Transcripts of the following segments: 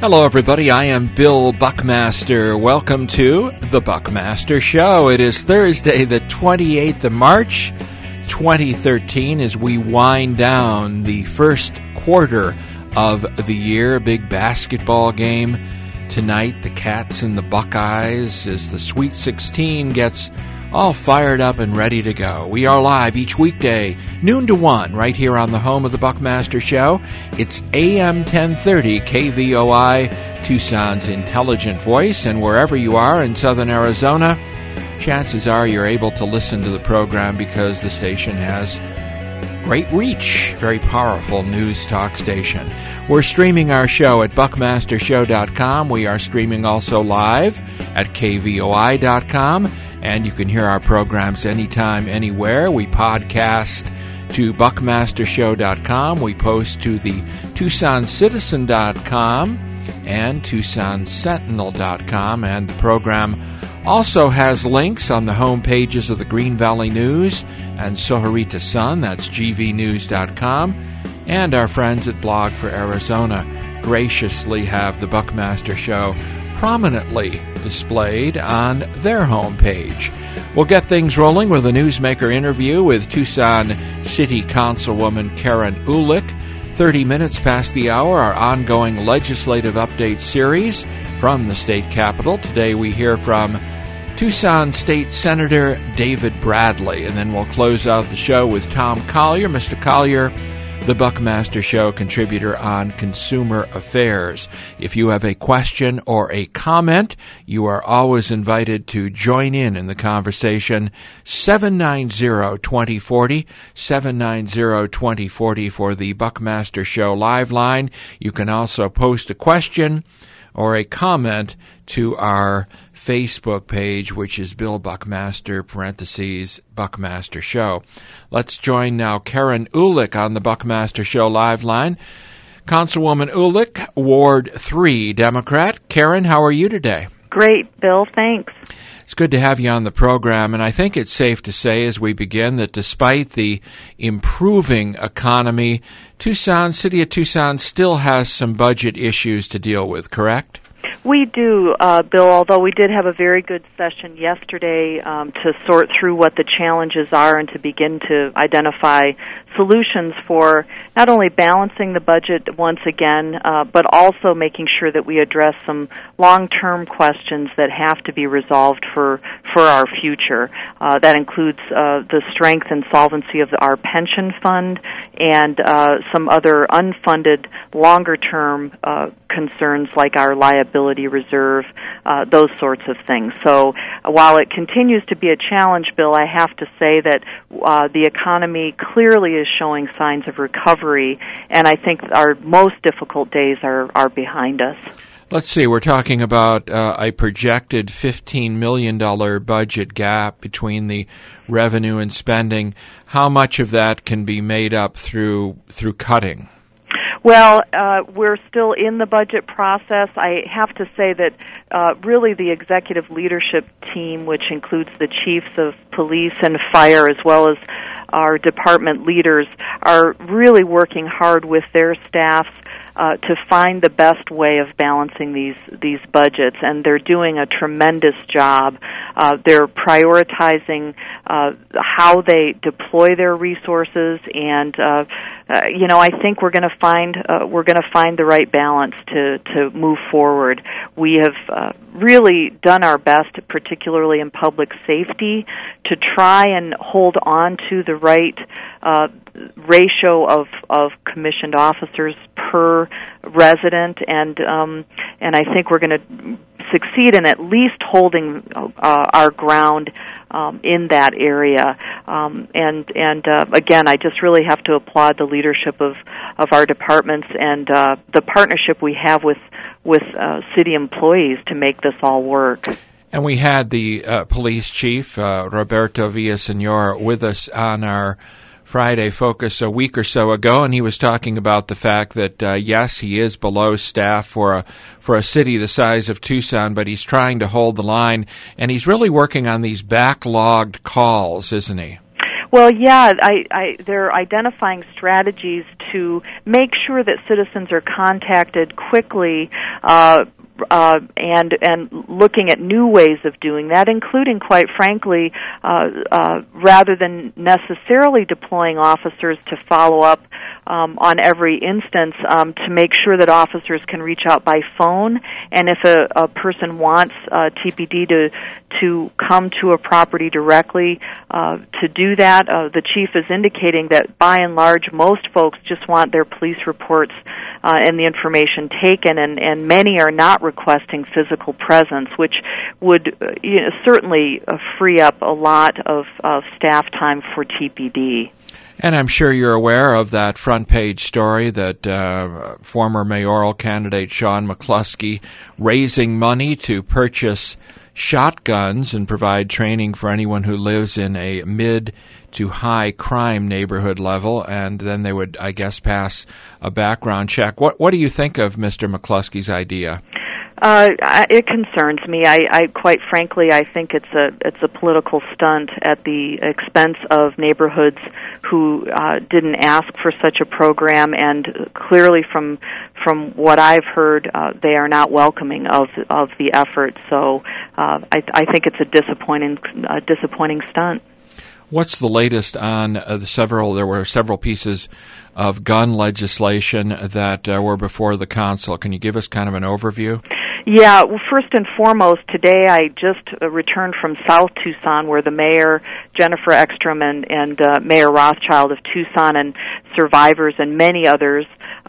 Hello, everybody. I am Bill Buckmaster. Welcome to The Buckmaster Show. It is Thursday, the 28th of March, 2013, as we wind down the first quarter of the year. Big basketball game tonight, the Cats and the Buckeyes, as the Sweet 16 gets all fired up and ready to go. We are live each weekday, noon to 1, right here on the home of the Buckmaster Show. It's AM 1030 KVOI, Tucson's intelligent voice, and wherever you are in southern Arizona, chances are you're able to listen to the program because the station has great reach, very powerful news talk station. We're streaming our show at buckmastershow.com. We are streaming also live at kvoi.com. And you can hear our programs anytime, anywhere. We podcast to buckmastershow.com. We post to the TucsonCitizen.com and TucsonSentinel.com. And the program also has links on the home pages of the Green Valley News and Sohorita Sun. That's gvnews.com. And our friends at Blog for Arizona graciously have the Buckmaster Show prominently displayed on their homepage. We'll get things rolling with a newsmaker interview with Tucson City Councilwoman Karen Uhlich. 30 minutes past the hour, our ongoing legislative update series from the state capitol. Today we hear from Tucson State Senator David Bradley, and then we'll close out the show with Tom Collier. Mr. Collier, the Buckmaster Show contributor on consumer affairs. If you have a question or a comment, you are always invited to join in the conversation. 790-2040, 790-2040 for the Buckmaster Show live line. You can also post a question or a comment to our Facebook page, which is Bill Buckmaster, Buckmaster Show. Let's join now Karen Uhlich on the Buckmaster Show live line. Councilwoman Uhlich, Ward 3, Democrat. Karen, how are you today? Great, Bill. Thanks. It's good to have you on the program, and I think it's safe to say as we begin that despite the improving economy, City of Tucson still has some budget issues to deal with, correct? We do, Bill, although we did have a very good session yesterday to sort through what the challenges are and to begin to identify solutions for not only balancing the budget once again, but also making sure that we address some long-term questions that have to be resolved for our future. That includes the strength and solvency of our pension fund and some other unfunded longer-term concerns like our liability reserve, those sorts of things. So while it continues to be a challenge, Bill, I have to say that the economy clearly is showing signs of recovery, and I think our most difficult days are behind us. Let's see, we're talking about a projected $15 million budget gap between the revenue and spending. How much of that can be made up through cutting? Well, we're still in the budget process. I have to say that really the executive leadership team, which includes the chiefs of police and fire as well as our department leaders, are really working hard with their staffs to find the best way of balancing these budgets, and they're doing a tremendous job. They're prioritizing how they deploy their resources, and I think we're going to find the right balance to move forward. We have really done our best, particularly in public safety, to try and hold on to the right ratio of commissioned officers per resident, and I think we're going to succeed in at least holding our ground in that area. Again, I just really have to applaud the leadership of our departments and the partnership we have with city employees to make this all work. And we had the police chief, Roberto Villasenor, with us on our Friday Focus a week or so ago, and he was talking about the fact that, yes, he is below staff for a city the size of Tucson, but he's trying to hold the line, and he's really working on these backlogged calls, isn't he? Well, yeah, they're identifying strategies to make sure that citizens are contacted quickly, and looking at new ways of doing that, including, quite frankly, rather than necessarily deploying officers to follow up on every instance, to make sure that officers can reach out by phone, and if a person wants TPD to come to a property directly to do that, the chief is indicating that by and large most folks just want their police reports and the information taken, and many are not requesting physical presence, which would certainly free up a lot of staff time for TPD. And I'm sure you're aware of that front page story that former mayoral candidate Sean McCluskey raising money to purchase shotguns and provide training for anyone who lives in a mid to high crime neighborhood level, and then they would, I guess, pass a background check. What do you think of Mr. McCluskey's idea? It concerns me. I quite frankly, I think it's a political stunt at the expense of neighborhoods who didn't ask for such a program, and clearly from what I've heard, they are not welcoming of the effort. So I think it's a disappointing stunt. What's the latest on there were several pieces of gun legislation that were before the council. Can you give us kind of an overview? Yeah, well, first and foremost, today I just returned from South Tucson, where the mayor, Jennifer Ekstrom, and Mayor Rothschild of Tucson, and survivors and many others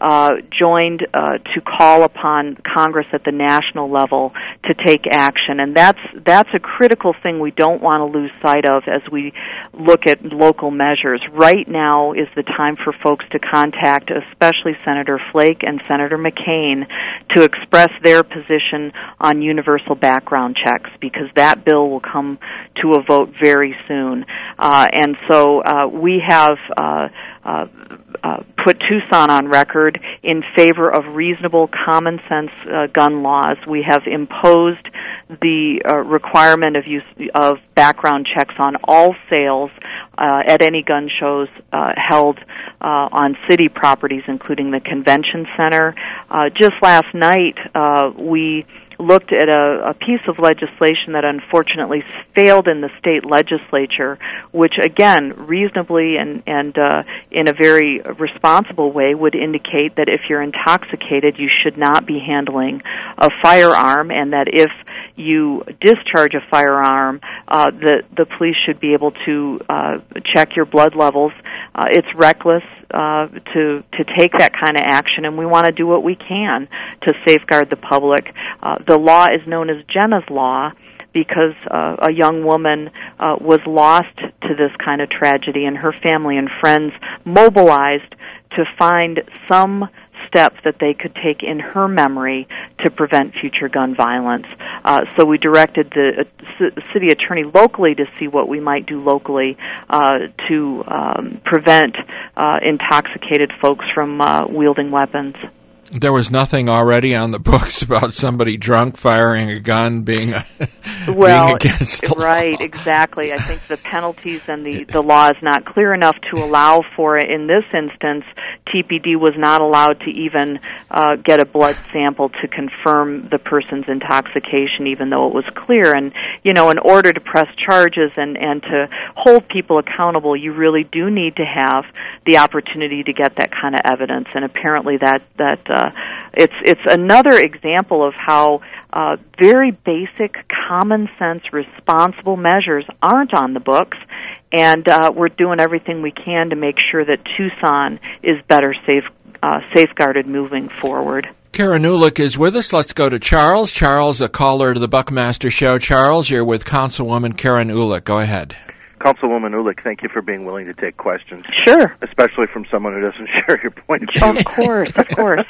joined to call upon Congress at the national level to take action, and that's a critical thing we don't want to lose sight of as we look at local measures. Right now is the time for folks to contact, especially Senator Flake and Senator McCain, to express their position on universal background checks, because that bill will come to a vote very soon. And so we have put Tucson on record in favor of reasonable, common-sense gun laws. We have imposed the requirement of use of background checks on all sales at any gun shows held on city properties, including the convention center. Just last night, we looked at a piece of legislation that unfortunately failed in the state legislature, which again, reasonably and in a very responsible way, would indicate that if you're intoxicated, you should not be handling a firearm, and that if you discharge a firearm, the police should be able to check your blood levels. It's reckless to take that kind of action, and we want to do what we can to safeguard the public. The law is known as Jenna's Law because a young woman was lost to this kind of tragedy, and her family and friends mobilized to find some step that they could take in her memory to prevent future gun violence. So we directed the city attorney locally to see what we might do locally to prevent intoxicated folks from wielding weapons. There was nothing already on the books about somebody drunk firing a gun being against the law. Right, exactly. I think the penalties and the law is not clear enough to allow for it. In this instance, TPD was not allowed to even get a blood sample to confirm the person's intoxication, even though it was clear. And, in order to press charges and to hold people accountable, you really do need to have the opportunity to get that kind of evidence. And apparently it's another example of how very basic, common sense, responsible measures aren't on the books, and we're doing everything we can to make sure that Tucson is better safeguarded moving forward. Karen Uhlich is with us. Let's go to Charles. Charles, a caller to the Buckmaster Show. Charles, you're with Councilwoman Karen Uhlich. Go ahead. Councilwoman Uhlich, thank you for being willing to take questions. Sure. Especially from someone who doesn't share your point of view. Of course.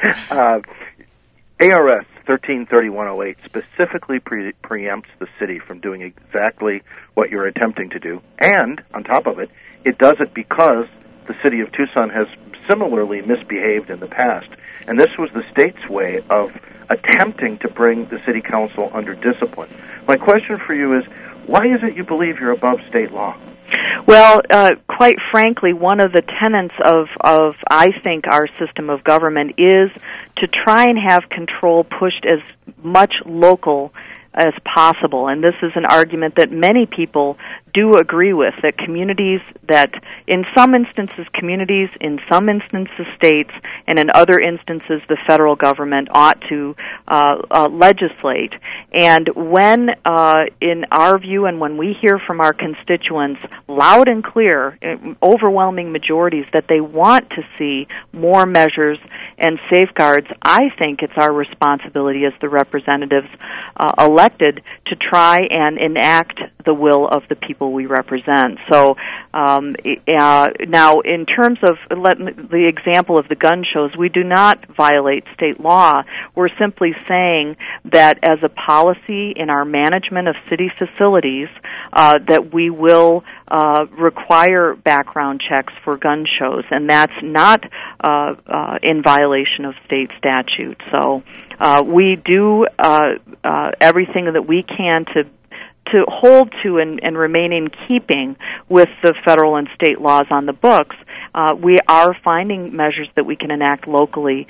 ARS 133108 specifically preempts the city from doing exactly what you're attempting to do. And, on top of it, it does it because the city of Tucson has similarly misbehaved in the past. And this was the state's way of attempting to bring the city council under discipline. My question for you is, why is it you believe you're above state law? Well, quite frankly, one of the tenets of I think our system of government is to try and have control pushed as much local as possible. And this is an argument that many people do agree with, that communities, that in some instances communities, in some instances states, and in other instances the federal government ought to legislate. And when, in our view, and when we hear from our constituents loud and clear, overwhelming majorities, that they want to see more measures and safeguards, I think it's our responsibility as the representatives elected to try and enact the will of the people we represent. So now, in terms of the example of the gun shows, we do not violate state law. We're simply saying that as a policy in our management of city facilities, that we will require background checks for gun shows, and that's not in violation of state statute. So we do everything that we can to hold to and remain in keeping with the federal and state laws on the books. We are finding measures that we can enact locally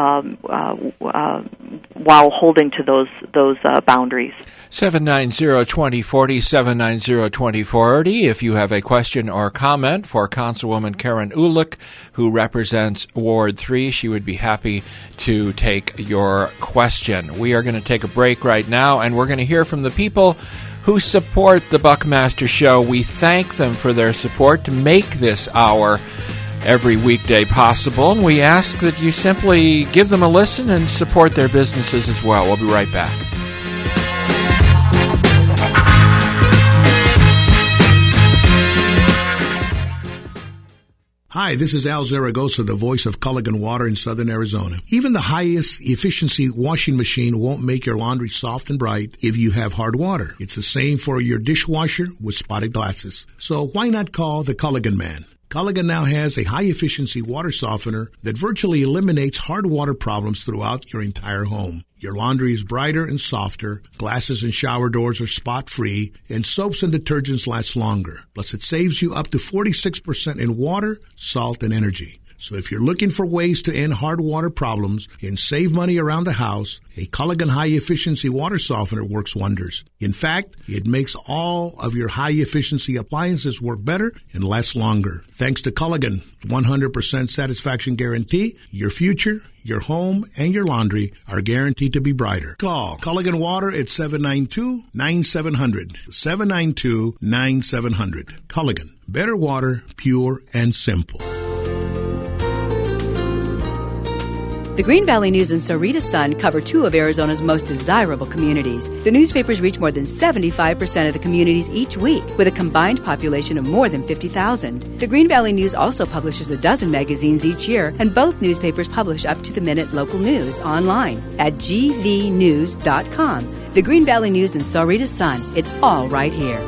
while holding to those boundaries. 790-2040, 790-2040. If you have a question or comment for Councilwoman Karen Uhlich, who represents Ward 3, she would be happy to take your question. We are going to take a break right now, and we're going to hear from the people who support the Buckmaster Show. We thank them for their support to make this hour every weekday possible, and we ask that you simply give them a listen and support their businesses as well. We'll be right back. Hi, this is Al Zaragoza, the voice of Culligan Water in Southern Arizona. Even the highest efficiency washing machine won't make your laundry soft and bright if you have hard water. It's the same for your dishwasher with spotted glasses. So why not call the Culligan Man? Culligan now has a high-efficiency water softener that virtually eliminates hard water problems throughout your entire home. Your laundry is brighter and softer, glasses and shower doors are spot-free, and soaps and detergents last longer. Plus, it saves you up to 46% in water, salt, and energy. So if you're looking for ways to end hard water problems and save money around the house, a Culligan high-efficiency water softener works wonders. In fact, it makes all of your high-efficiency appliances work better and last longer. Thanks to Culligan 100% satisfaction guarantee, your future, your home, and your laundry are guaranteed to be brighter. Call Culligan Water at 792-9700. 792-9700. Culligan. Better water, pure and simple. The Green Valley News and Sahuarita Sun cover two of Arizona's most desirable communities. The newspapers reach more than 75% of the communities each week, with a combined population of more than 50,000. The Green Valley News also publishes a dozen magazines each year, and both newspapers publish up-to-the-minute local news online at gvnews.com. The Green Valley News and Sahuarita Sun. It's all right here.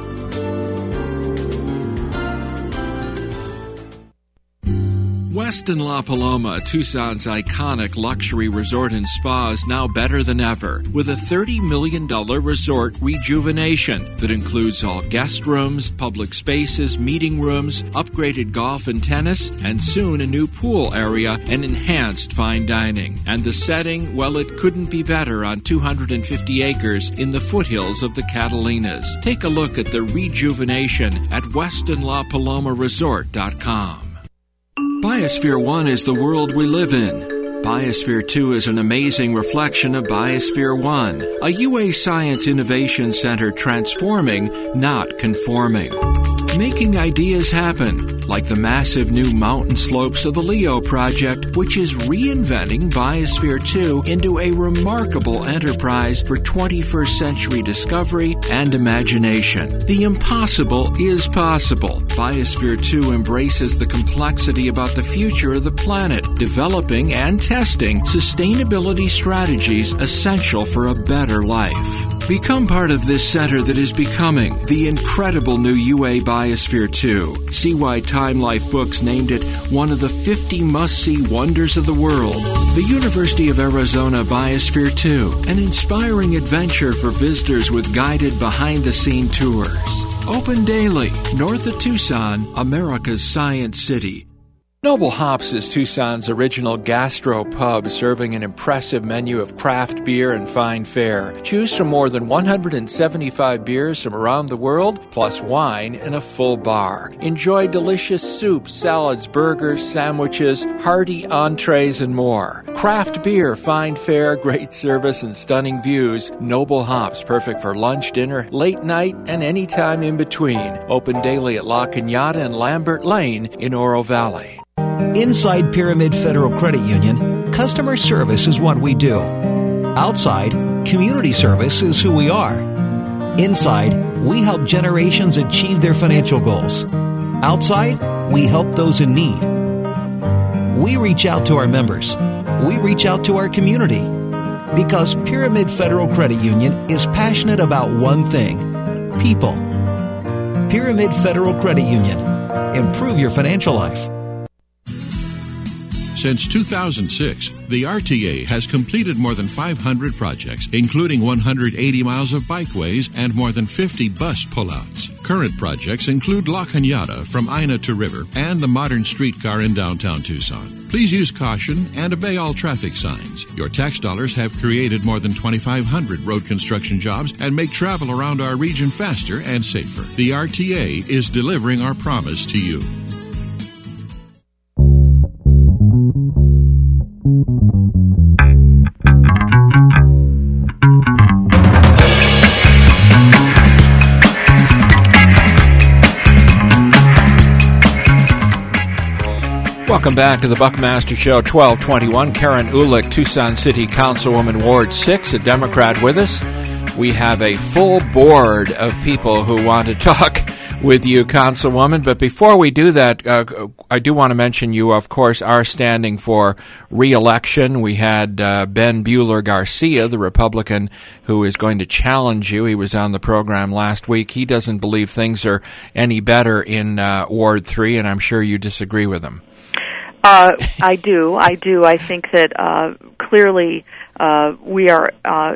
Westin La Paloma, Tucson's iconic luxury resort and spa, is now better than ever with a $30 million resort rejuvenation that includes all guest rooms, public spaces, meeting rooms, upgraded golf and tennis, and soon a new pool area and enhanced fine dining. And the setting, well, it couldn't be better on 250 acres in the foothills of the Catalinas. Take a look at the rejuvenation at WestinLaPalomaResort.com. Biosphere 1 is the world we live in. Biosphere 2 is an amazing reflection of Biosphere 1, a UA Science Innovation Center transforming, not conforming. Making ideas happen, like the massive new mountain slopes of the LEO project, which is reinventing Biosphere 2 into a remarkable enterprise for 21st century discovery and imagination. The impossible is possible. Biosphere 2 embraces the complexity about the future of the planet, developing and testing sustainability strategies essential for a better life. Become part of this center that is becoming the incredible new UA Biosphere 2. See why Time Life Books named it one of the 50 must-see wonders of the world. The University of Arizona Biosphere 2, an inspiring adventure for visitors with guided behind-the-scene tours. Open daily, north of Tucson, America's Science City. Noble Hops is Tucson's original gastro pub, serving an impressive menu of craft beer and fine fare. Choose from more than 175 beers from around the world, plus wine and a full bar. Enjoy delicious soups, salads, burgers, sandwiches, hearty entrees, and more. Craft beer, fine fare, great service, and stunning views. Noble Hops, perfect for lunch, dinner, late night, and any time in between. Open daily at La Cañada and Lambert Lane in Oro Valley. Inside Pyramid Federal Credit Union, customer service is what we do. Outside, community service is who we are. Inside, we help generations achieve their financial goals. Outside, we help those in need. We reach out to our members. We reach out to our community. Because Pyramid Federal Credit Union is passionate about one thing: people. Pyramid Federal Credit Union. Improve your financial life. Since 2006, the RTA has completed more than 500 projects, including 180 miles of bikeways and more than 50 bus pullouts. Current projects include La Cañada from Ina to River and the modern streetcar in downtown Tucson. Please use caution and obey all traffic signs. Your tax dollars have created more than 2,500 road construction jobs and make travel around our region faster and safer. The RTA is delivering our promise to you. Welcome back to the Buckmaster Show, 1221. Karen Ulick, Tucson City Councilwoman, Ward 6, a Democrat with us. We have a full board of people who want to talk with you, Councilwoman. But before we do that, I do want to mention you, of course, are standing for re-election. We had Ben Buehler-Garcia, the Republican, who is going to challenge you. He was on the program last week. He doesn't believe things are any better in Ward 3, and I'm sure you disagree with him. I do. I think that clearly we are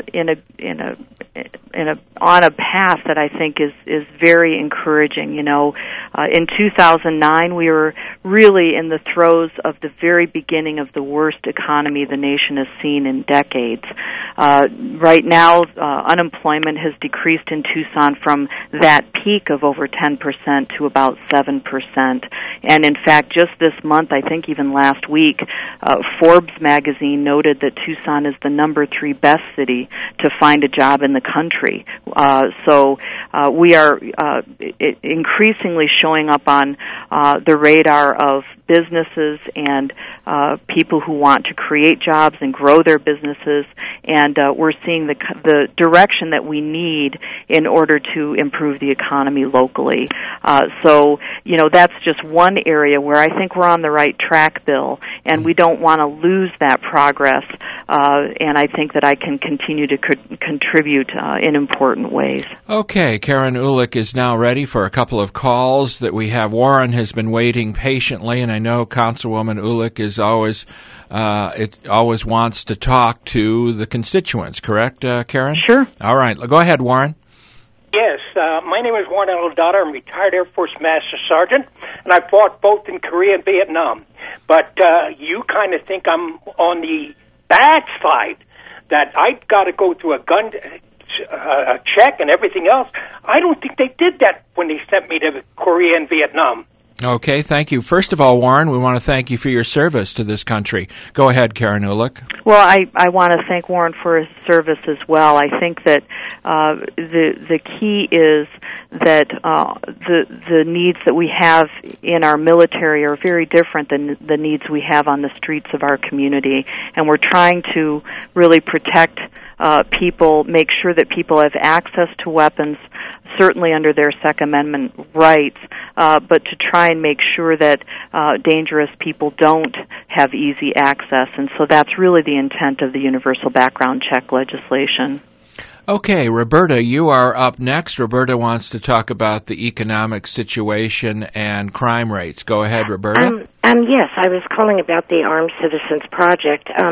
on a path that I think is very encouraging. You know, in 2009 we were really in the throes of the very beginning of the worst economy the nation has seen in decades. Right now, unemployment has decreased in Tucson from that peak of over 10% to about 7%. And in fact, just this month, I think even last week, Forbes magazine noted that Tucson is the number 3 best city to find a job in the country. So we are increasingly showing up on the radar of businesses and people who want to create jobs and grow their businesses, and we're seeing the direction that we need in order to improve the economy locally. So, you know, that's just one area where I think we're on the right track, Bill, and we don't want to lose that progress, and I think that I can continue to contribute in important ways. Okay, Karen Ulick is now ready for a couple of calls that we have. Warren has been waiting patiently, and I know Councilwoman Ulick is always wants to talk to the constituents, correct, Karen? Sure. All right, go ahead, Warren. Yes, my name is Warren Alodada. I'm retired Air Force Master Sergeant, and I fought both in Korea and Vietnam. But you kind of think I'm on the bad side, that I've got to go through a gun check and everything else. I don't think they did that when they sent me to Korea and Vietnam. Okay, thank you. First of all, Warren, we want to thank you for your service to this country. Go ahead, Karen Ulick. Well, I want to thank Warren for his service as well. I think that the key is that the needs that we have in our military are very different than the needs we have on the streets of our community, and we're trying to really protect people, make sure that people have access to weapons, certainly under their Second Amendment rights, but to try and make sure that dangerous people don't have easy access. And so that's really the intent of the universal background check legislation. Okay, Roberta, you are up next. Roberta wants to talk about the economic situation and crime rates. Go ahead, Roberta. Yes, I was calling about the Armed Citizens Project.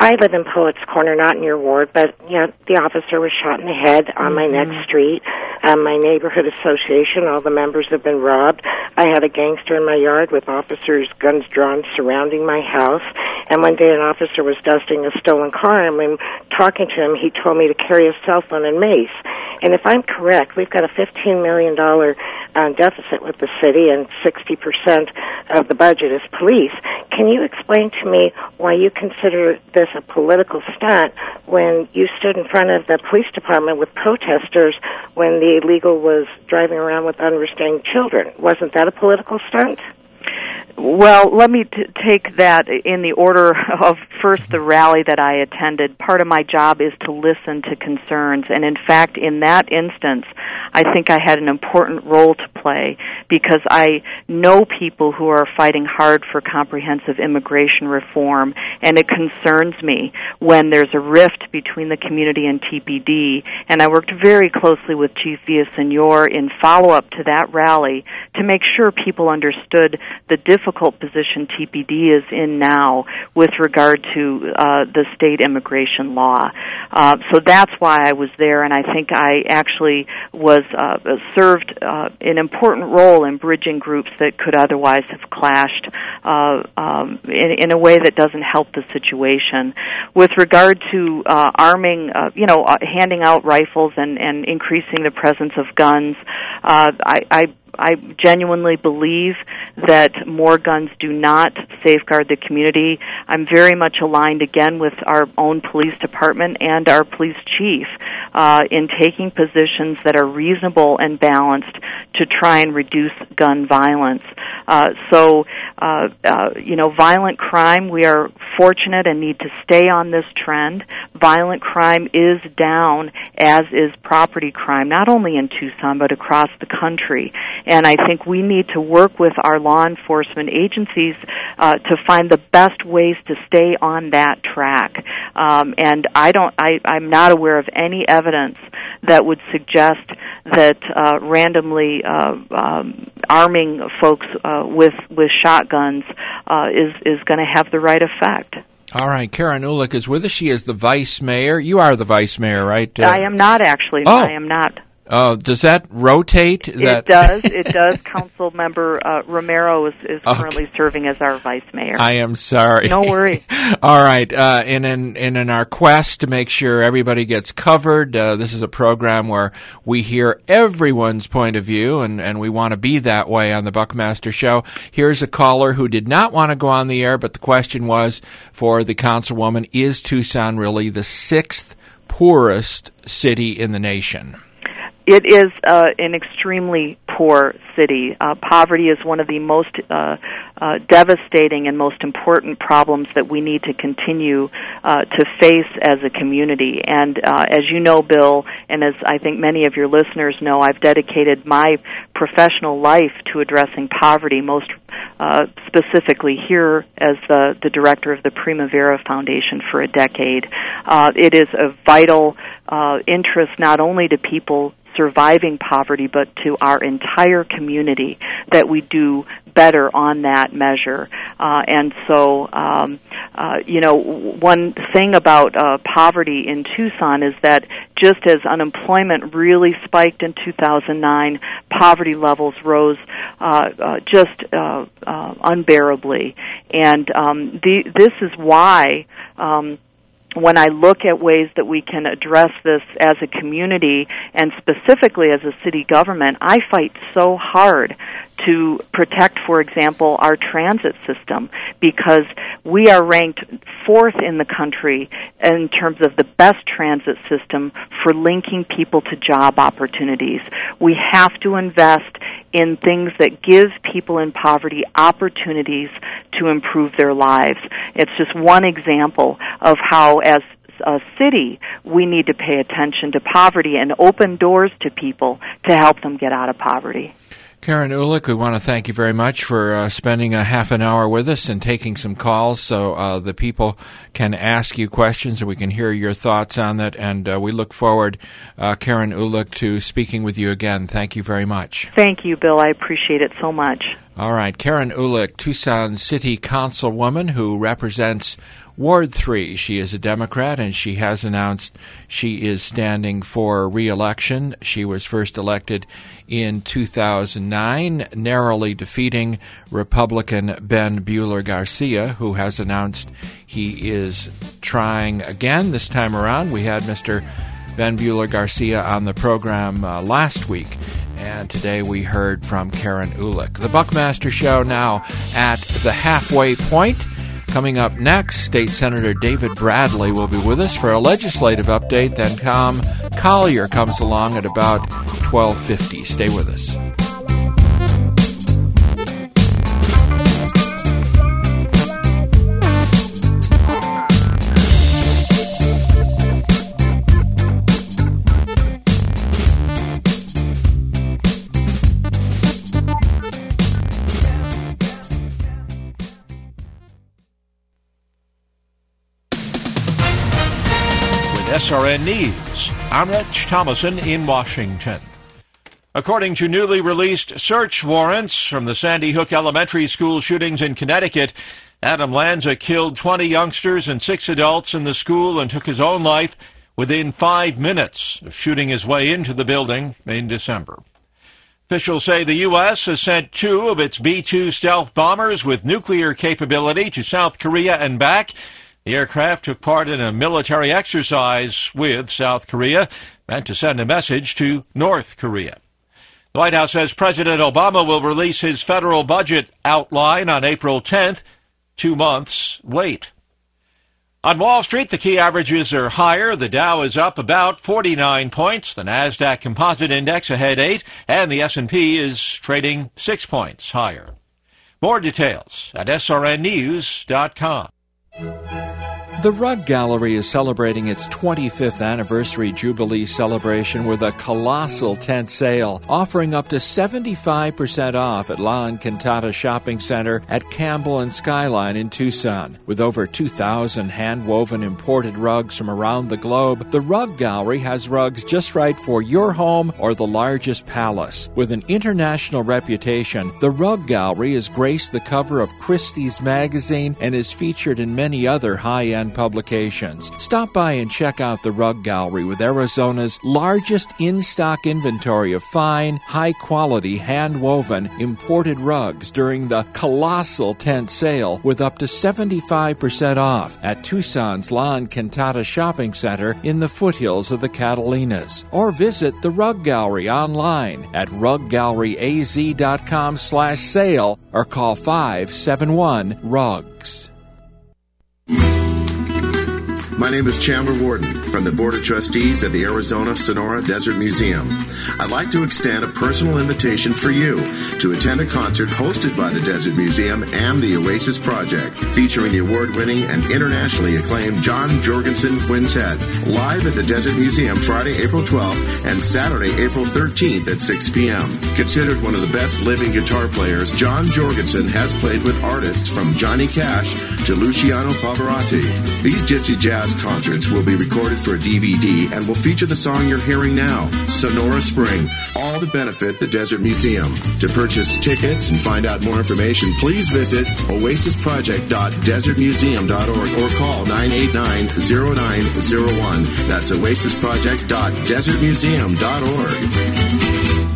I live in Poets Corner, not in your ward, but the officer was shot in the head on my next street. My neighborhood association, all the members have been robbed. I had a gangster in my yard with officers' guns drawn surrounding my house. And one day an officer was dusting a stolen car, and when talking to him, he told me to carry a cell phone and mace. And if I'm correct, we've got a $15 million deficit with the city, and 60% of the budget is police. Can you explain to me why you consider this a political stunt when you stood in front of the police department with protesters when the illegal was driving around with unrestrained children? Wasn't that a political stunt? Well, let me take that in the order of first the rally that I attended. Part of my job is to listen to concerns, and in fact, in that instance, I think I had an important role to play because I know people who are fighting hard for comprehensive immigration reform, and it concerns me when there's a rift between the community and TPD, and I worked very closely with Chief Villasenor in follow-up to that rally to make sure people understood the difficult position TPD is in now with regard to the state immigration law. So that's why I was there, and I think I actually was served an important role in bridging groups that could otherwise have clashed in a way that doesn't help the situation. With regard to arming, handing out rifles and increasing the presence of guns, I genuinely believe that more guns do not safeguard the community. I'm very much aligned again with our own police department and our police chief in taking positions that are reasonable and balanced to try and reduce gun violence. Violent crime, we are fortunate and need to stay on this trend. Violent crime is down, as is property crime, not only in Tucson, but across the country. And I think we need to work with our law enforcement agencies to find the best ways to stay on that track. And I'm not aware of any evidence that would suggest that randomly arming folks with shotguns is going to have the right effect. All right, Karen Uhlich is with us. She is the vice mayor. You are the vice mayor, right? I am not, actually. Oh. I am not. Does that rotate? It does. It does. Council member Romero is currently serving as our vice mayor. I am sorry. No worries. All right. In our quest to make sure everybody gets covered, this is a program where we hear everyone's point of view, and we want to be that way on the Buckmaster Show. Here's a caller who did not want to go on the air, but the question was for the councilwoman, is Tucson really the sixth poorest city in the nation? It is an extremely poor city. Poverty is one of the most devastating and most important problems that we need to continue to face as a community. And as you know, Bill, and as I think many of your listeners know, I've dedicated my professional life to addressing poverty, most specifically here as the director of the Primavera Foundation for a decade. It is a vital interest not only to people surviving poverty, but to our entire community that we do better on that measure. One thing about poverty in Tucson is that just as unemployment really spiked in 2009, poverty levels rose just unbearably. And this is why when I look at ways that we can address this as a community and specifically as a city government, I fight so hard to protect, for example, our transit system, because we are ranked fourth in the country in terms of the best transit system for linking people to job opportunities. We have to invest in things that give people in poverty opportunities to improve their lives. It's just one example of how, as a city, we need to pay attention to poverty and open doors to people to help them get out of poverty. Karen Uhlich, we want to thank you very much for spending a half an hour with us and taking some calls so the people can ask you questions and we can hear your thoughts on that. And we look forward, Karen Uhlich, to speaking with you again. Thank you very much. Thank you, Bill. I appreciate it so much. All right. Karen Uhlich, Tucson City Councilwoman who represents Ward 3. She is a Democrat, and she has announced she is standing for re-election. She was first elected in 2009, narrowly defeating Republican Ben Buehler-Garcia, who has announced he is trying again this time around. We had Mr. Ben Buehler-Garcia on the program last week, and today we heard from Karen Ulick. The Buckmaster Show now at the halfway point. Coming up next, State Senator David Bradley will be with us for a legislative update. Then Tom Collier comes along at about 12:50. Stay with us. SRN News. I'm Rich Thomason in Washington. According to newly released search warrants from the Sandy Hook Elementary School shootings in Connecticut, Adam Lanza killed 20 youngsters and 6 adults in the school and took his own life within 5 minutes of shooting his way into the building in December. Officials say the U.S. has sent 2 of its B-2 stealth bombers with nuclear capability to South Korea and back. The aircraft took part in a military exercise with South Korea, meant to send a message to North Korea. The White House says President Obama will release his federal budget outline on April 10th, 2 months late. On Wall Street, the key averages are higher. The Dow is up about 49 points. The Nasdaq Composite Index ahead 8, and the S&P is trading 6 points higher. More details at srnnews.com. The Rug Gallery is celebrating its 25th anniversary Jubilee celebration with a colossal tent sale, offering up to 75% off at La Encantada Shopping Center at Campbell and Skyline in Tucson. With over 2,000 hand-woven imported rugs from around the globe, the Rug Gallery has rugs just right for your home or the largest palace. With an international reputation, the Rug Gallery has graced the cover of Christie's magazine and is featured in many other high-end publications. Stop by and check out the Rug Gallery with Arizona's largest in-stock inventory of fine, high-quality, hand-woven, imported rugs during the colossal tent sale with up to 75% off at Tucson's La Encantada Shopping Center in the foothills of the Catalinas. Or visit the Rug Gallery online at ruggalleryaz.com/sale or call 571-RUGS. My name is Chandler Warden from the Board of Trustees at the Arizona Sonora Desert Museum. I'd like to extend a personal invitation for you to attend a concert hosted by the Desert Museum and the Oasis Project, featuring the award-winning and internationally acclaimed John Jorgensen Quintet, live at the Desert Museum Friday, April 12th and Saturday, April 13th at 6 p.m. Considered one of the best living guitar players, John Jorgensen has played with artists from Johnny Cash to Luciano Pavarotti. These Gypsy Jazz concerts will be recorded for a DVD and will feature the song you're hearing now, Sonora Spring, all to benefit the Desert Museum. To purchase tickets and find out more information, please visit oasisproject.desertmuseum.org or call 989-0901. That's oasisproject.desertmuseum.org.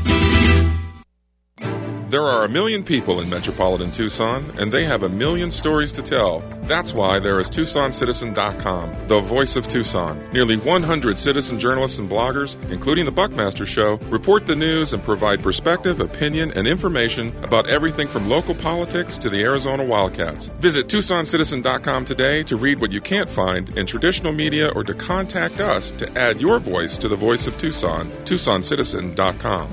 There are 1 million people in metropolitan Tucson, and they have 1 million stories to tell. That's why there is TucsonCitizen.com, the voice of Tucson. Nearly 100 citizen journalists and bloggers, including the Buckmaster Show, report the news and provide perspective, opinion, and information about everything from local politics to the Arizona Wildcats. Visit TucsonCitizen.com today to read what you can't find in traditional media or to contact us to add your voice to the voice of Tucson. TucsonCitizen.com.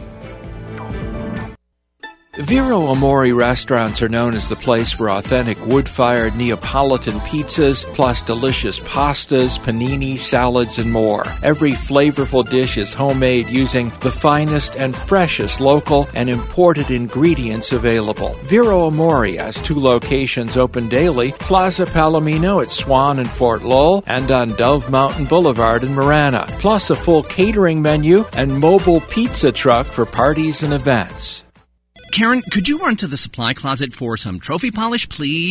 Vero Amore restaurants are known as the place for authentic wood-fired Neapolitan pizzas, plus delicious pastas, panini, salads, and more. Every flavorful dish is homemade using the finest and freshest local and imported ingredients available. Vero Amore has 2 locations open daily, Plaza Palomino at Swan and Fort Lowell, and on Dove Mountain Boulevard in Marana, plus a full catering menu and mobile pizza truck for parties and events. Karen, could you run to the supply closet for some trophy polish, please?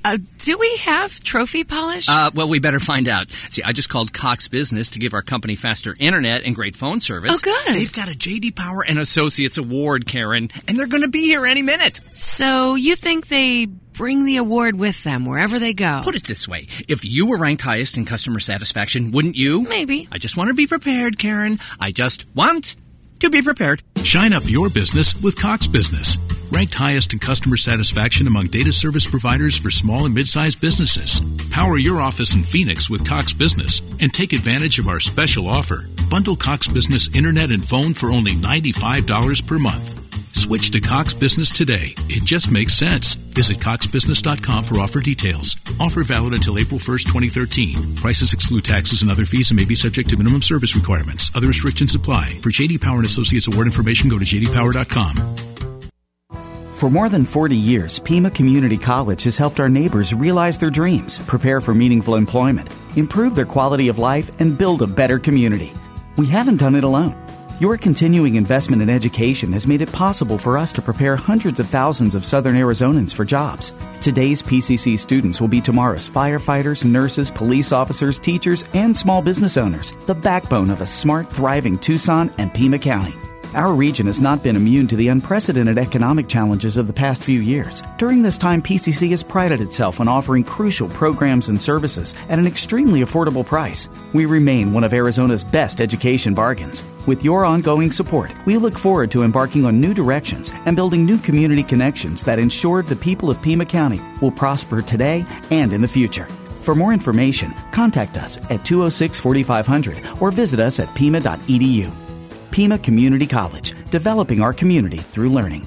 Do we have trophy polish? Well, we better find out. See, I just called Cox Business to give our company faster internet and great phone service. Oh, good. They've got a J.D. Power and Associates Award, Karen, and they're going to be here any minute. So you think they bring the award with them wherever they go? Put it this way. If you were ranked highest in customer satisfaction, wouldn't you? Maybe. I just want to be prepared, Karen. I just want to be prepared. Shine up your business with Cox Business. Ranked highest in customer satisfaction among data service providers for small and mid-sized businesses. Power your office in Phoenix with Cox Business and take advantage of our special offer. Bundle Cox Business internet and phone for only $95 per month. Switch to Cox Business today. It just makes sense. Visit coxbusiness.com for offer details. Offer valid until April 1st, 2013. Prices exclude taxes and other fees and may be subject to minimum service requirements. Other restrictions apply. For J.D. Power and Associates Award information, go to jdpower.com. For more than 40 years, Pima Community College has helped our neighbors realize their dreams, prepare for meaningful employment, improve their quality of life, and build a better community. We haven't done it alone. Your continuing investment in education has made it possible for us to prepare hundreds of thousands of Southern Arizonans for jobs. Today's PCC students will be tomorrow's firefighters, nurses, police officers, teachers, and small business owners, the backbone of a smart, thriving Tucson and Pima County. Our region has not been immune to the unprecedented economic challenges of the past few years. During this time, PCC has prided itself on offering crucial programs and services at an extremely affordable price. We remain one of Arizona's best education bargains. With your ongoing support, we look forward to embarking on new directions and building new community connections that ensure the people of Pima County will prosper today and in the future. For more information, contact us at 206-4500 or visit us at pima.edu. Pima Community College, developing our community through learning.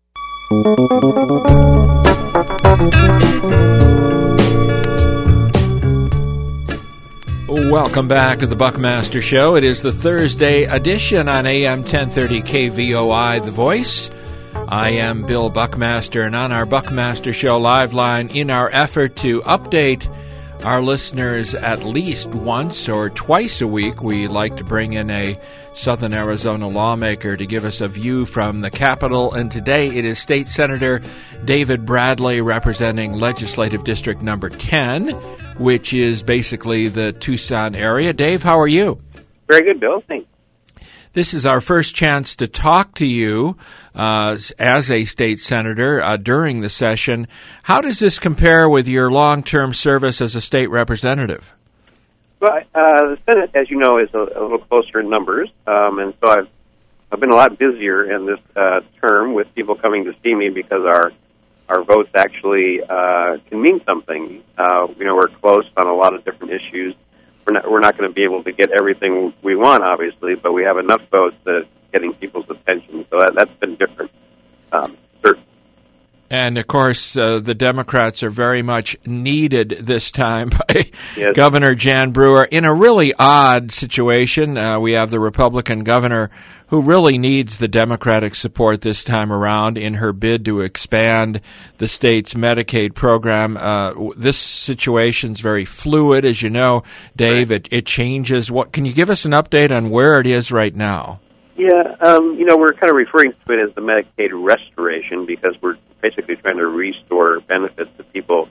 Welcome back to the Buckmaster Show. It is the Thursday edition on AM 1030 KVOI, The Voice. I am Bill Buckmaster, and on our Buckmaster Show live line, in our effort to update our listeners at least once or twice a week, we like to bring in a Southern Arizona lawmaker to give us a view from the Capitol. And today it is State Senator David Bradley representing Legislative District Number 10, which is basically the Tucson area. Dave, how are you? Very good, Bill. Thanks. This is our first chance to talk to you as a state senator during the session. How does this compare with your long-term service as a state representative? Well, the Senate, as you know, is a little closer in numbers, and so I've been a lot busier in this term with people coming to see me because our votes actually can mean something. We're close on a lot of different issues. We're not going to be able to get everything we want, obviously, but we have enough votes that it's getting people's attention. So that's been different, certainly. And, of course, the Democrats are very much needed this time by yes. Governor Jan Brewer in a really odd situation. We have the Republican governor who really needs the Democratic support this time around in her bid to expand the state's Medicaid program. This situation's very fluid, as you know, Dave. Right. It changes. What can you give us an update on where it is right now? Yeah, we're kind of referring to it as the Medicaid restoration because we're basically trying to restore benefits to people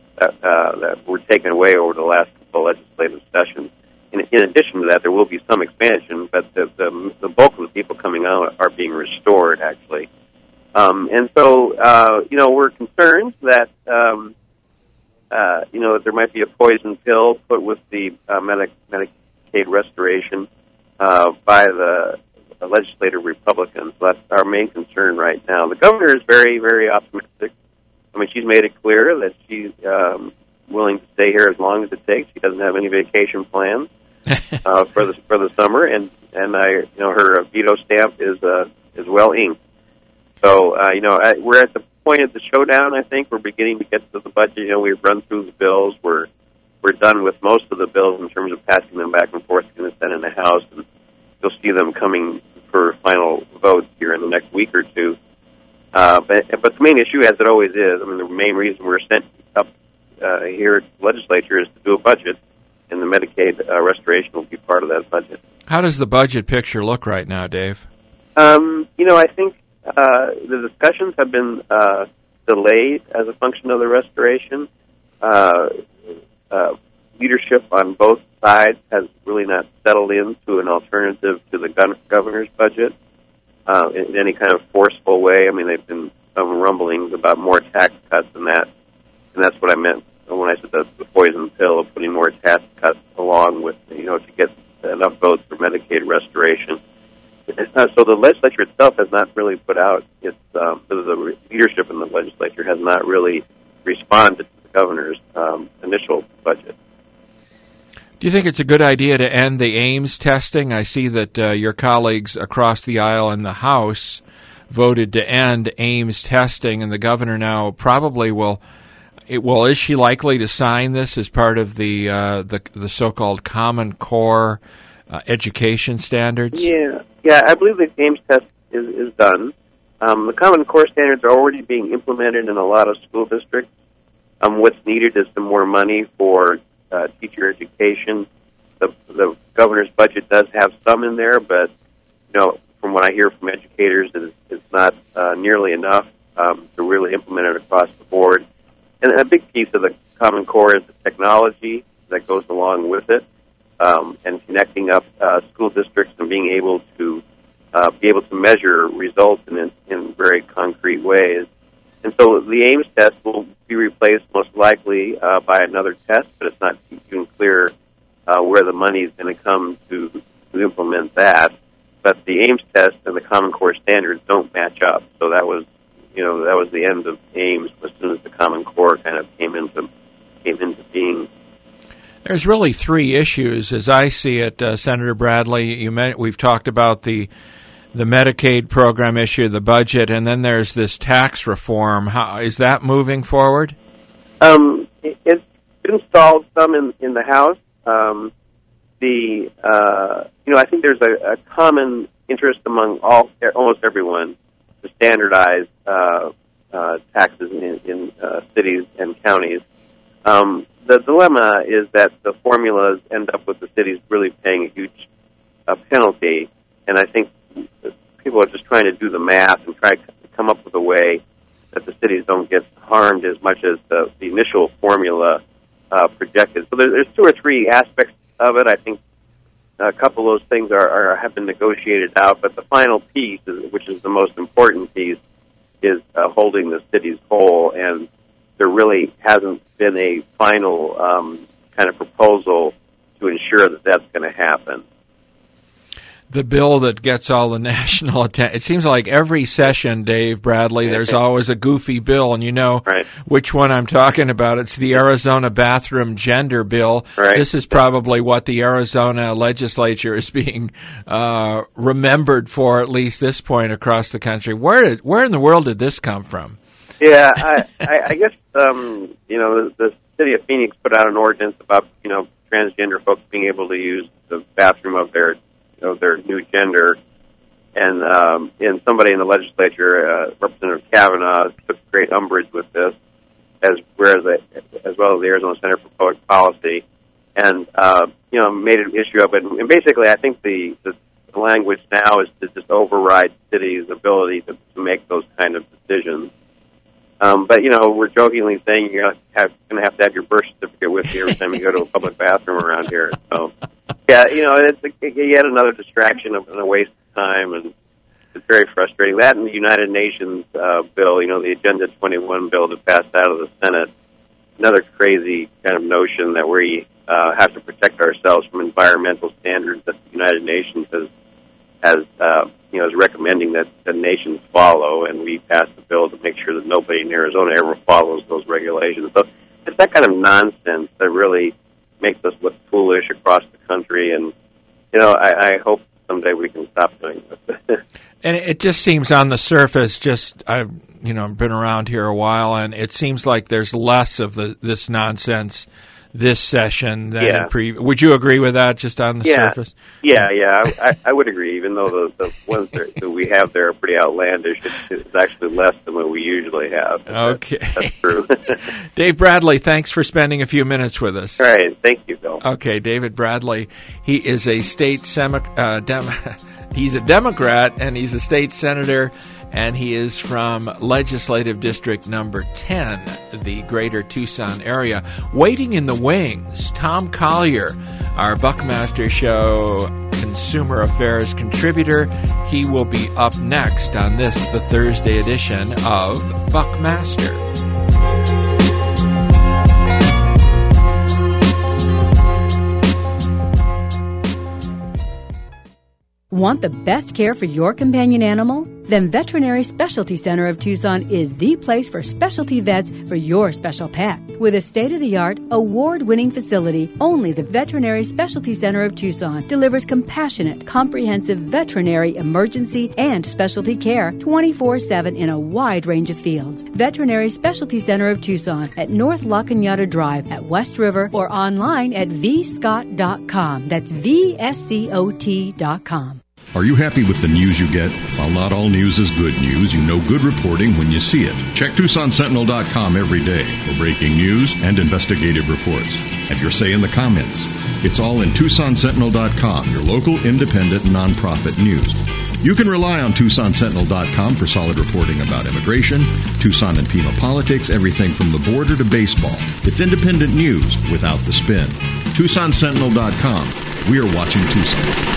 that were taken away over the last couple of legislative sessions. In addition to that, there will be some expansion, but the bulk of the people coming out are being restored, actually. And so, we're concerned that, that there might be a poison pill put with the Medicaid restoration by the legislative Republicans. So that's our main concern right now. The governor is very, very optimistic. I mean, she's made it clear that she's willing to stay here as long as it takes. She doesn't have any vacation plans for the summer, and her veto stamp is well inked. So we're at the point of the showdown. I think we're beginning to get to the budget. We've run through the bills. We're done with most of the bills in terms of passing them back and forth in the Senate and the House, and you'll see them coming for final votes here in the next week or two. But the main issue, as it always is, the main reason we're sent up here at the legislature is to do a budget, and the Medicaid restoration will be part of that budget. How does the budget picture look right now, Dave? I think the discussions have been delayed as a function of the restoration. leadership on both sides has really not settled into an alternative to the governor's budget in any kind of forceful way. I mean, they've been some rumblings about more tax cuts and that, and that's what I meant when I said the poison pill of putting more tax cuts along with, to get enough votes for Medicaid restoration. So the legislature itself has not really put out its, the leadership in the legislature has not really responded to the governor's initial budget. Do you think it's a good idea to end the Ames testing? I see that your colleagues across the aisle in the House voted to end Ames testing, and the governor now probably will. Is she likely to sign this as part of the so-called Common Core education standards? Yeah, I believe the Ames test is done. The Common Core standards are already being implemented in a lot of school districts. What's needed is some more money for teacher education. The governor's budget does have some in there, but from what I hear from educators, it's not nearly enough to really implement it across the board. And a big piece of the Common Core is the technology that goes along with it, and connecting up school districts and being able to measure results in very concrete ways. And so the Ames test will be replaced most likely by another test, but it's not even clear where the money is going to come to implement that. But the Ames test and the Common Core standards don't match up. So that was the end of Ames as soon as the Common Core kind of came into being. There's really three issues, as I see it, Senator Bradley. We've talked about the Medicaid program issue, the budget, and then there's this tax reform. How is that moving forward? It's been stalled some in the House. I think there's a common interest among almost everyone to standardize taxes in cities and counties. The dilemma is that the formulas end up with the cities really paying a huge penalty, and I think people are just trying to do the math and try to come up with a way that the cities don't get harmed as much as the initial formula projected. So there's two or three aspects of it. I think a couple of those things have been negotiated out, but the final piece, which is the most important piece, is holding the cities whole, and there really hasn't been a final kind of proposal to ensure that that's going to happen. The bill that gets all the national attention. It seems like every session, Dave Bradley, there's always a goofy bill, and right. Which one I'm talking about. It's the Arizona bathroom gender bill. Right. This is probably what the Arizona legislature is being remembered for, at least this point across the country. Where in the world did this come from? Yeah, I guess the city of Phoenix put out an ordinance about transgender folks being able to use the bathroom of their new gender, and somebody in the legislature, Representative Kavanaugh, took great umbrage with this, as well as the Arizona Center for Public Policy, and made an issue of it. And basically, I think the language now is to just override cities' ability to make those kind of decisions. But we're jokingly saying you're going to have to have your birth certificate with you every time you go to a public bathroom around here. So, yeah, it's yet another distraction and a waste of time, and it's very frustrating. That and the United Nations bill, the Agenda 21 bill that passed out of the Senate, another crazy kind of notion that we have to protect ourselves from environmental standards that the United Nations is recommending that the nations follow, and we passed a bill to make sure that nobody in Arizona ever follows those regulations. So it's that kind of nonsense that really makes us look foolish across the country, and I hope someday we can stop doing this. And it just seems on the surface, I've been around here a while, and it seems like there's less of this nonsense this session than in previous. Would you agree with that, just on the surface? Yeah, I would agree, even though the ones that we have there are pretty outlandish. It's actually less than what we usually have. Okay. That's true. Dave Bradley, thanks for spending a few minutes with us. All right, thank you, Bill. Okay, David Bradley, he is a state he's a Democrat, and he's a state senator and he is from Legislative District number 10, the greater Tucson area. Waiting in the wings, Tom Collier, our Buckmaster Show Consumer Affairs contributor. He will be up next on this, the Thursday edition of Buckmaster. Want the best care for your companion animal? Then Veterinary Specialty Center of Tucson is the place for specialty vets for your special pet. With a state-of-the-art, award-winning facility, only the Veterinary Specialty Center of Tucson delivers compassionate, comprehensive veterinary emergency and specialty care 24/7 in a wide range of fields. Veterinary Specialty Center of Tucson at North La Cañada Drive at West River or online at vscott.com. That's VSCOT.com. Are you happy with the news you get? While not all news is good news, you know good reporting when you see it. Check TucsonSentinel.com every day for breaking news and investigative reports. Have your say in the comments. It's all in TucsonSentinel.com, your local independent nonprofit news. You can rely on TucsonSentinel.com for solid reporting about immigration, Tucson and Pima politics, everything from the border to baseball. It's independent news without the spin. TucsonSentinel.com. We're watching Tucson.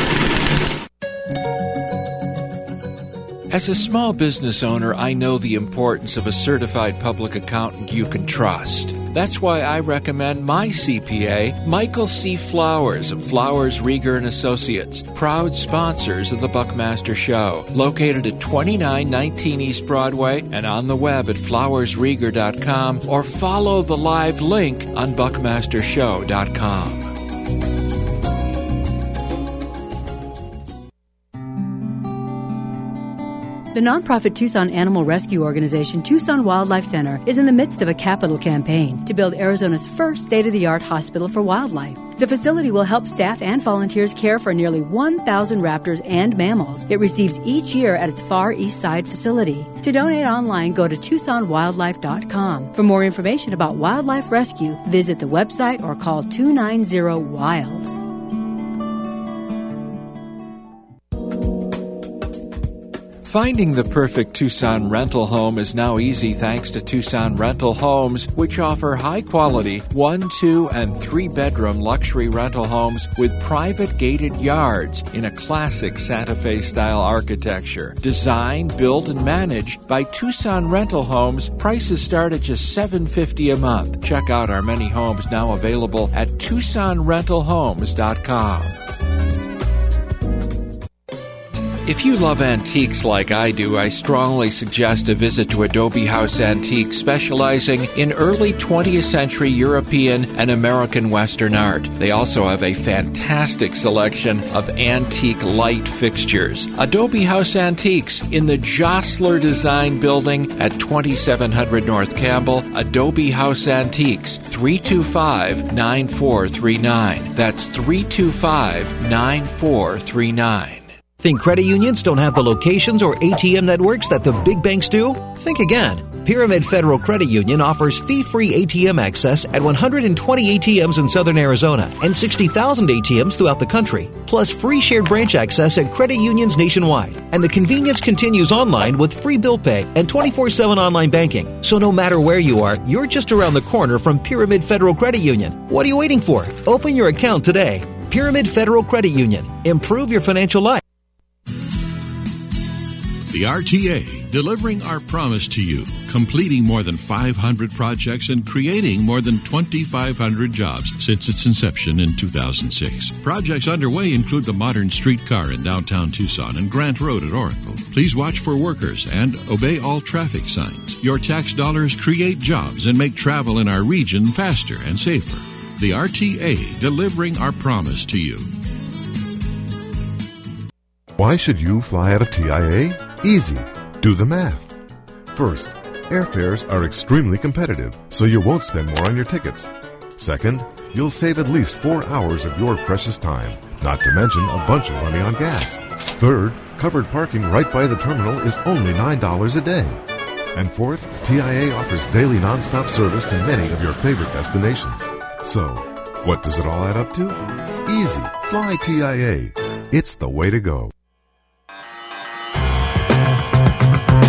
As a small business owner, I know the importance of a certified public accountant you can trust. That's why I recommend my CPA, Michael C. Flowers of Flowers, Rieger & Associates, proud sponsors of the Buckmaster Show, located at 2919 East Broadway and on the web at flowersrieger.com, or follow the live link on buckmastershow.com. The nonprofit Tucson Animal Rescue Organization, Tucson Wildlife Center, is in the midst of a capital campaign to build Arizona's first state-of-the-art hospital for wildlife. The facility will help staff and volunteers care for nearly 1,000 raptors and mammals it receives each year at its Far East Side facility. To donate online, go to TucsonWildlife.com. For more information about wildlife rescue, visit the website or call 290-WILD. Finding the perfect Tucson rental home is now easy thanks to Tucson Rental Homes, which offer high-quality 1, 2, and 3-bedroom luxury rental homes with private gated yards in a classic Santa Fe-style architecture. Designed, built, and managed by Tucson Rental Homes, prices start at just $750 a month. Check out our many homes now available at TucsonRentalHomes.com. If you love antiques like I do, I strongly suggest a visit to Adobe House Antiques, specializing in early 20th century European and American Western art. They also have a fantastic selection of antique light fixtures. Adobe House Antiques in the Jostler Design Building at 2700 North Campbell. Adobe House Antiques, 325-9439. That's 325-9439. Think credit unions don't have the locations or ATM networks that the big banks do? Think again. Pyramid Federal Credit Union offers fee-free ATM access at 120 ATMs in southern Arizona and 60,000 ATMs throughout the country, plus free shared branch access at credit unions nationwide. And the convenience continues online with free bill pay and 24/7 online banking. So no matter where you are, you're just around the corner from Pyramid Federal Credit Union. What are you waiting for? Open your account today. Pyramid Federal Credit Union. Improve your financial life. The RTA, delivering our promise to you, completing more than 500 projects and creating more than 2,500 jobs since its inception in 2006. Projects underway include the modern streetcar in downtown Tucson and Grant Road at Oracle. Please watch for workers and obey all traffic signs. Your tax dollars create jobs and make travel in our region faster and safer. The RTA, delivering our promise to you. Why should you fly out of TIA? Easy. Do the math. First, airfares are extremely competitive, so you won't spend more on your tickets. Second, you'll save at least 4 hours of your precious time, not to mention a bunch of money on gas. Third, covered parking right by the terminal is only $9 a day. And fourth, TIA offers daily nonstop service to many of your favorite destinations. So, what does it all add up to? Easy. Fly TIA. It's the way to go.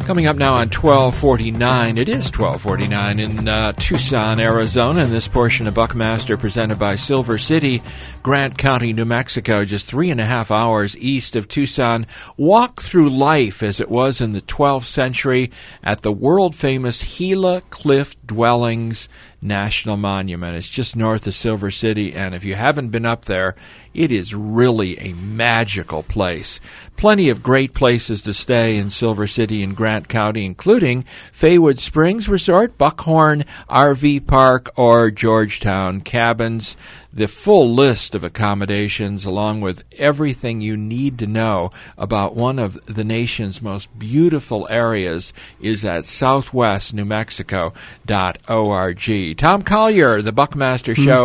Coming up now on 1249, it is 1249 in Tucson, Arizona, and this portion of Buckmaster presented by Silver City, Grant County, New Mexico, just 3.5 hours east of Tucson. Walk through life as it was in the 12th century at the world-famous Gila Cliff Dwellings National Monument. It's just north of Silver City, and if you haven't been up there, it is really a magical place. Plenty of great places to stay in Silver City and Grant County, including Faywood Springs Resort, Buckhorn RV Park, or Georgetown Cabins. The full list of accommodations, along with everything you need to know about one of the nation's most beautiful areas, is at southwestnewmexico.org. Tom Collier, the Buckmaster Show,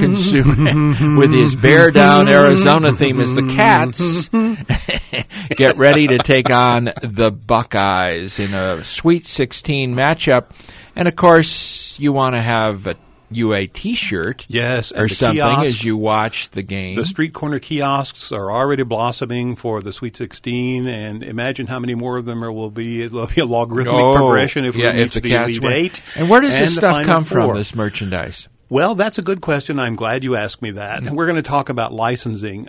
with his Bear Down Arizona theme as the Cats get ready to take on the Buckeyes in a Sweet 16 matchup. And, of course, you want to have a UA T-shirt, yes, or something kiosks, as you watch the game. The street corner kiosks are already blossoming for the Sweet 16, and imagine how many more of them there will be. It'll be a logarithmic progression if we reach the Elite Eight. And where does this stuff come from, this merchandise? Well, that's a good question. I'm glad you asked me that. And we're going to talk about licensing.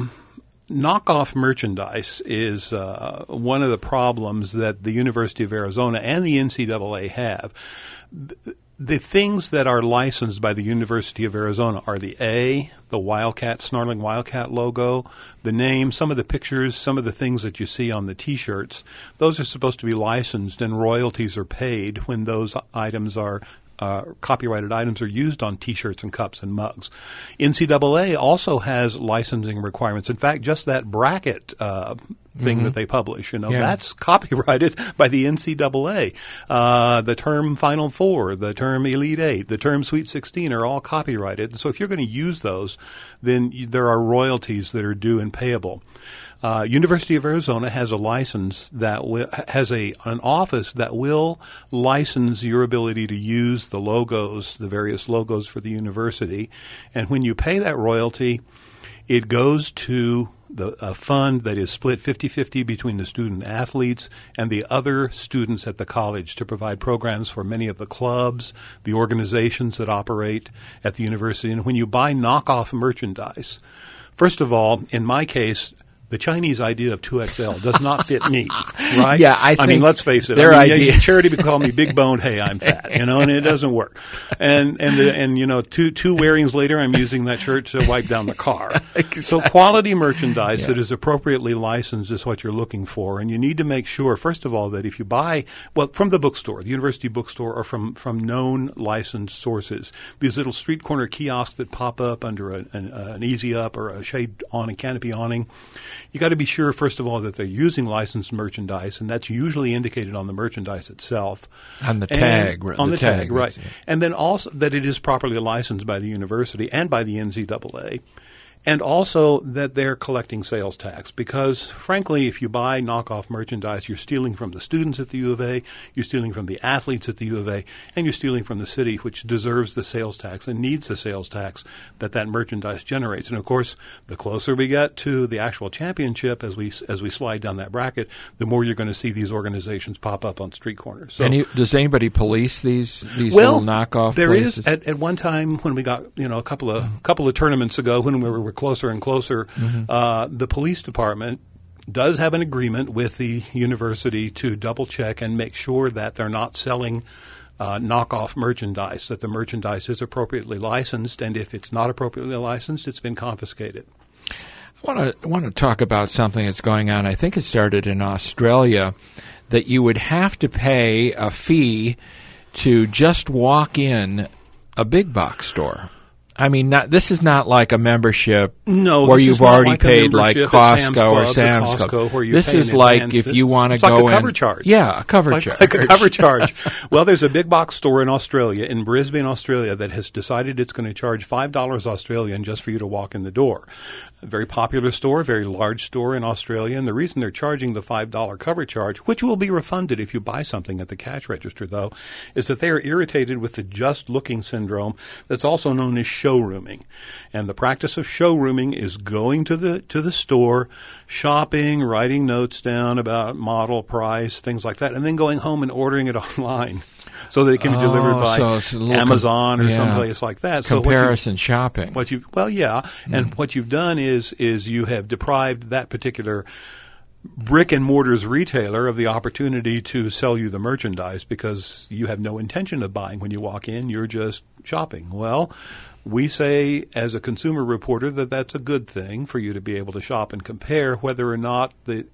Knockoff merchandise is one of the problems that the University of Arizona and the NCAA have. The things that are licensed by the University of Arizona are the Wildcat, Snarling Wildcat logo, the name, some of the pictures, some of the things that you see on the T-shirts. Those are supposed to be licensed, and royalties are paid when those items are copyrighted items are used on T-shirts and cups and mugs. NCAA also has licensing requirements. In fact, just that bracket thing that they publish, that's copyrighted by the NCAA. The term Final Four, the term Elite Eight, the term Sweet 16 are all copyrighted. So if you're going to use those, then there are royalties that are due and payable. University of Arizona has a license that has an office that will license your ability to use the logos, the various logos for the university. And when you pay that royalty, it goes to a fund that is split 50-50 between the student athletes and the other students at the college to provide programs for many of the clubs, the organizations that operate at the university. And when you buy knockoff merchandise, first of all, in my case, the Chinese idea of 2XL does not fit me, right? Yeah, I mean, let's face it. Their idea. Charity would call me big boned. Hey, I'm fat, and it doesn't work. And two wearings later, I'm using that shirt to wipe down the car. Exactly. So quality merchandise that is appropriately licensed is what you're looking for, and you need to make sure, first of all, that if you buy from the bookstore, the university bookstore, or from known licensed sources, these little street corner kiosks that pop up under an Easy Up or a shade awning, canopy awning. You got to be sure, first of all, that they're using licensed merchandise, and that's usually indicated on the merchandise itself. On the tag. On the tag, right. And then also that it is properly licensed by the university and by the NCAA. And also that they're collecting sales tax because, frankly, if you buy knockoff merchandise, you're stealing from the students at the U of A, you're stealing from the athletes at the U of A, and you're stealing from the city, which deserves the sales tax and needs the sales tax that merchandise generates. And, of course, the closer we get to the actual championship as we slide down that bracket, the more you're going to see these organizations pop up on street corners. So, does anybody police these little knockoff there places? There is. At one time when we got a couple of tournaments ago when we were closer and closer, the police department does have an agreement with the university to double check and make sure that they're not selling knockoff merchandise, that the merchandise is appropriately licensed, and if it's not appropriately licensed, it's been confiscated. I want to talk about something that's going on. I think it started in Australia, that you would have to pay a fee to just walk in a big box store. I mean, this is not like a membership where you've already paid like Costco or Sam's Club. This is like if you want to go in. It's like a cover charge. Yeah, a cover charge. Like a cover charge. Well, there's a big box store in Australia, in Brisbane, Australia, that has decided it's going to charge $5 Australian just for you to walk in the door. a very popular store, a very large store in Australia. And the reason they're charging the $5 cover charge, which will be refunded if you buy something at the cash register, though, is that they are irritated with the just-looking syndrome that's also known as showrooming. And the practice of showrooming is going to the store, shopping, writing notes down about model, price, things like that, and then going home and ordering it online so that it can be delivered by Amazon or someplace like that. Comparison shopping. And what you've done is you have deprived that particular brick and mortar's retailer of the opportunity to sell you the merchandise because you have no intention of buying when you walk in. You're just shopping. Well, we say as a consumer reporter that that's a good thing for you to be able to shop and compare whether or not the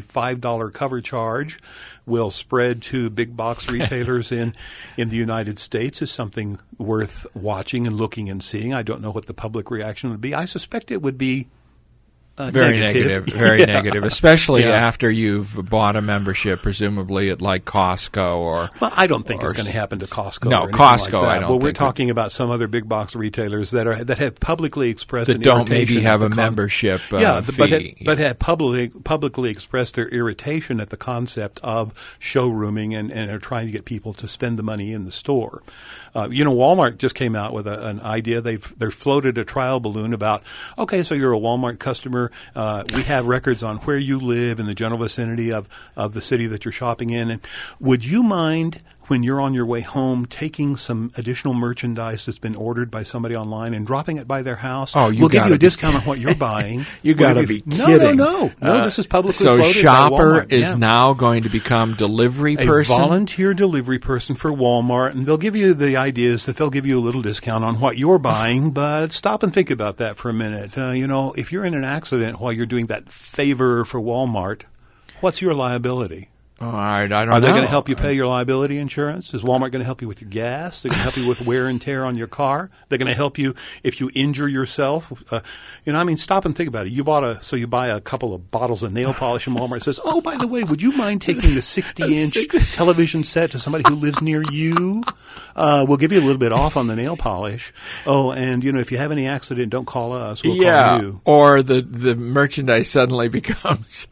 $5 cover charge will spread to big box retailers in the United States is something worth watching and looking and seeing. I don't know what the public reaction would be. I suspect it would be very negative, negative, especially after you've bought a membership, presumably at like Costco or. Well, I don't think it's going to happen to Costco. No, or Costco. Like I don't. Well, we're talking about some other big box retailers that have publicly expressed that an don't irritation maybe have a membership fee, but have publicly expressed their irritation at the concept of showrooming and are trying to get people to spend the money in the store. Walmart just came out with an idea. They've floated a trial balloon about, okay, so you're a Walmart customer. We have records on where you live in the general vicinity of the city that you're shopping in. And would you mind, when you're on your way home, taking some additional merchandise that's been ordered by somebody online and dropping it by their house? We'll give you a discount on what you're buying. You got to be kidding. No, this is publicly floated by Walmart. So Shopper is now going to become delivery person? A volunteer delivery person for Walmart, and they'll give you the ideas that they'll give you a little discount on what you're buying, but stop and think about that for a minute. If you're in an accident while you're doing that favor for Walmart, what's your liability? I don't know. Are they going to help you pay your liability insurance? Is Walmart going to help you with your gas? They're going to help you with wear and tear on your car? They're going to help you if you injure yourself? Stop and think about it. You buy a couple of bottles of nail polish from Walmart. It says, oh, by the way, would you mind taking the 60-inch television set to somebody who lives near you? We'll give you a little bit off on the nail polish. Oh, and, if you have any accident, don't call us. We'll call you. Or the merchandise suddenly becomes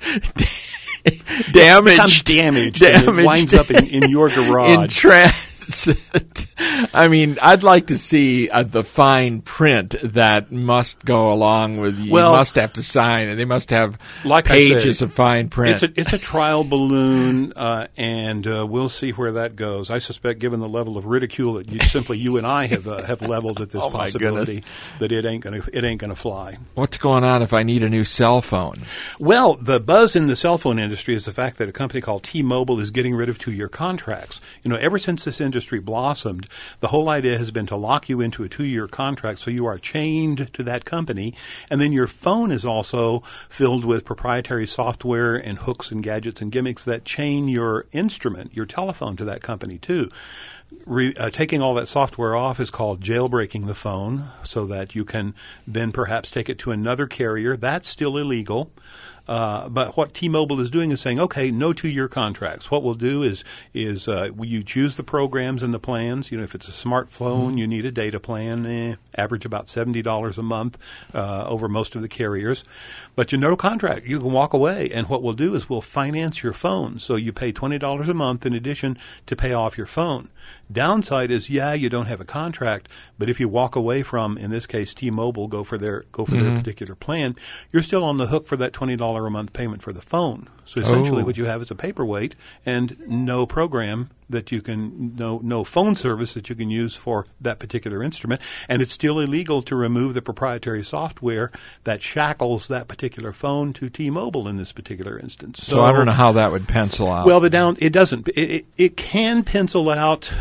damaged. And it winds up in your garage. In transit. I mean, I'd like to see the fine print that must go along with you. You must have to sign, and they must have pages of fine print. It's a trial balloon, and we'll see where that goes. I suspect, given the level of ridicule that you and I have leveled at this possibility, that it ain't gonna fly. What's going on if I need a new cell phone? Well, the buzz in the cell phone industry is the fact that a company called T-Mobile is getting rid of 2-year contracts. Ever since this industry blossomed, the whole idea has been to lock you into a 2-year contract so you are chained to that company, and then your phone is also filled with proprietary software and hooks and gadgets and gimmicks that chain your instrument, your telephone, to that company too. Taking all that software off is called jailbreaking the phone so that you can then perhaps take it to another carrier. That's still illegal. But what T-Mobile is doing is saying, okay, no 2-year contracts. What we'll do is you choose the programs and the plans. If it's a smartphone, you need a data plan, average about $70 a month over most of the carriers. But no contract. You can walk away. And what we'll do is we'll finance your phone. So you pay $20 a month in addition to pay off your phone. Downside is, you don't have a contract, but if you walk away from, in this case, T-Mobile, go for their particular plan, you're still on the hook for that $20 a month payment for the phone. So essentially what you have is a paperweight and no program that you can, no phone service that you can use for that particular instrument. And it's still illegal to remove the proprietary software that shackles that particular phone to T-Mobile in this particular instance. So I don't know how that would pencil out. Well, it doesn't. It can pencil out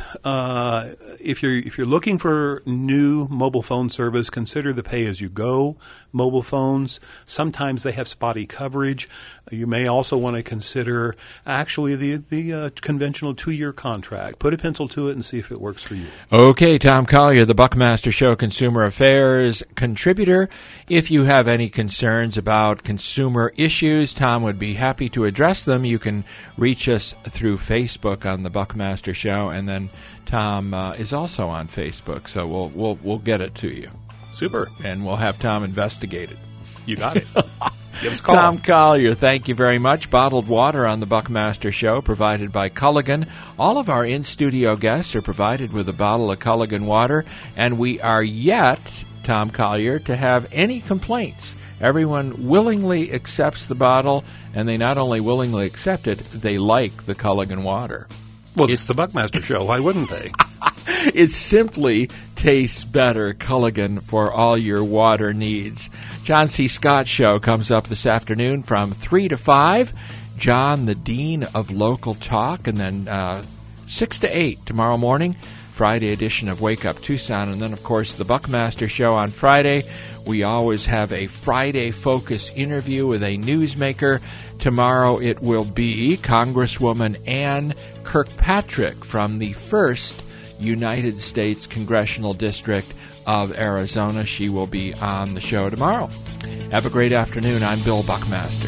if you're looking for new mobile phone service. Consider the pay-as-you-go mobile phones. Sometimes they have spotty coverage. You may also want to consider actually the conventional 2-year contract. Put a pencil to it and see if it works for you. Okay, Tom Collier, the Buckmaster Show Consumer Affairs contributor. If you have any concerns about consumer issues, Tom would be happy to address them. You can reach us through Facebook on the Buckmaster Show, and then Tom is also on Facebook, so we'll get it to you. Super. And we'll have Tom investigate it. You got it. Give us a call. Tom Collier, thank you very much. Bottled water on the Buckmaster Show, provided by Culligan. All of our in-studio guests are provided with a bottle of Culligan water, and we are yet, Tom Collier, to have any complaints. Everyone willingly accepts the bottle, and they not only willingly accept it, they like the Culligan water. Well, it's the Buckmaster Show. Why wouldn't they? It simply tastes better, Culligan, for all your water needs. John C. Scott Show comes up this afternoon from 3 to 5. John, the Dean of Local Talk, and then 6 to 8 tomorrow morning, Friday edition of Wake Up Tucson. And then, of course, the Buckmaster Show on Friday. We always have a Friday Focus interview with a newsmaker. Tomorrow it will be Congresswoman Ann Kirkpatrick from the 1st United States Congressional District of Arizona. She will be on the show tomorrow. Have a great afternoon. I'm Bill Buckmaster.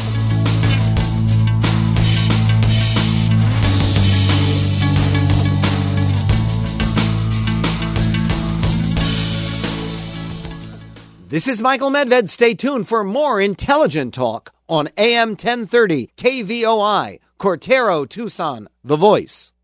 This is Michael Medved. Stay tuned for more intelligent talk on AM 1030 KVOI, Cortero, Tucson, The Voice.